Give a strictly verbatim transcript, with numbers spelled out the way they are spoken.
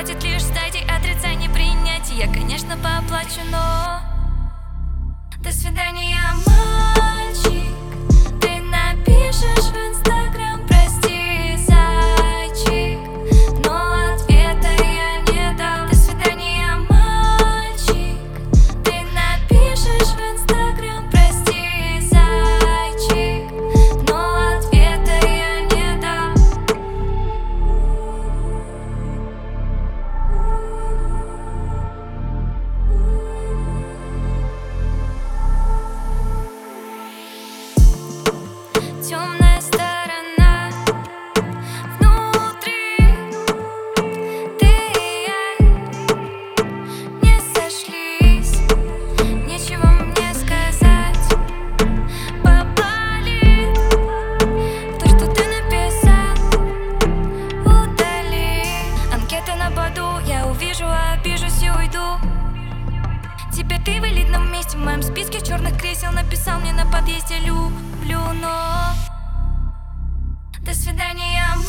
хватит лишь стадий отрицания, принятия. Я, конечно, поплачу, но до свидания, мальчик. Ты напишешь в инстаграм: прости, зайчик, но ответа я не дал. До свидания, мальчик. Ты напишешь в инстаграм: прости, зайчик, но ответа я не дал. Темная сторона внутри, ты и я не сошлись. Нечего мне сказать, поболит то, что ты написал. Удали анкета на боду, я увижу, обижусь и уйду. Теперь ты в элитном месте, в моем списке черных кресел. Написал мне на подъезде: люблю, но до свидания,